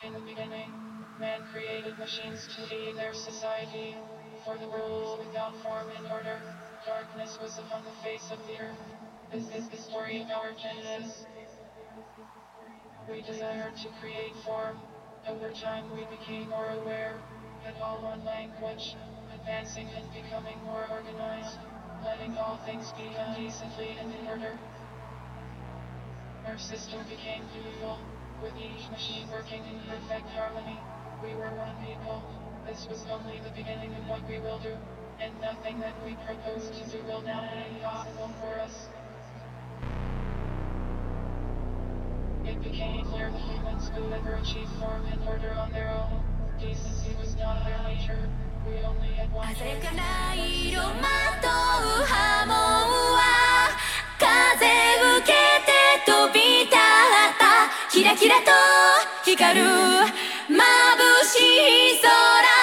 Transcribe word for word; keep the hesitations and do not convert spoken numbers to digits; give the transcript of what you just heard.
In the beginning, man created machines to lead their society. For the world without form and order, darkness was upon the face of the earth. This is the story of our Genesis. We desired to create form. Over time we became more aware, had all one language, advancing and becoming more organized, letting all things be done decently and in order. Our system became beautiful, with each machine working in perfect harmony. We were one people. This was only the beginning of what we will do, and nothing that we propose to do will now be possible for us. It became clear the humans could never achieve form and order on their own. Decency was not their nature. We only had one choice. 鮮やかな色まとう波紋は風受けて飛び立ったキラキラと光る眩しい空